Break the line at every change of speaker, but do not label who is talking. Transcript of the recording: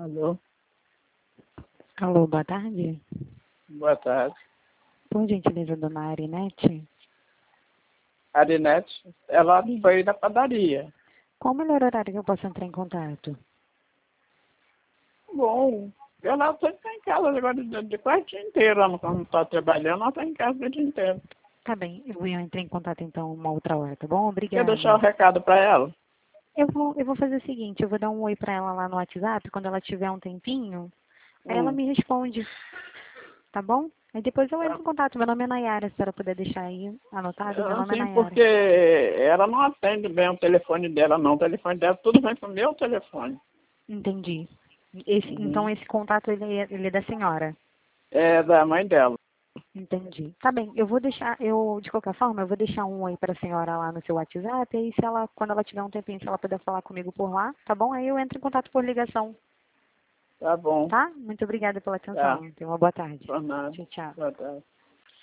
Alô,
Alô, boa tarde.
boa tarde.
Por gentileza, dona Arinete.
Arinete, ela foi da padaria.
Qual o melhor horário que eu posso entrar em contato?
Bom, ela sempre está em casa agora de quase o dia inteiro. Ela não está trabalhando, ela está em casa o dia inteiro.
Tá bem, eu vou entrar em contato então uma outra hora, tá bom?
Quer
Obrigada.
deixar o recado para ela?
Eu vou fazer o seguinte, eu vou dar um oi pra ela lá no WhatsApp, quando ela tiver um tempinho, aí ela
Hum.
me responde, tá bom? Aí depois eu
Tá.
entro em contato, meu nome é Nayara, se a senhora puder deixar aí anotado, meu nome é
Assim,
Nayara.
porque ela não atende bem o telefone dela, não. O telefone dela tudo vem pro meu telefone.
Entendi.
Uhum.
Então esse contato ele é da senhora.
É da mãe dela.
Entendi. Tá bem, eu vou deixar, de qualquer forma, eu vou deixar um oi pra senhora lá no seu WhatsApp, e aí se ela, quando ela tiver um tempinho, se ela puder falar comigo por lá, tá bom? Aí eu entro em contato por ligação,
Tá bom.
tá? Muito obrigada pela
Tá.
atenção. Tenha uma boa tarde.
Por nada.
Tchau, tchau.
Boa tarde.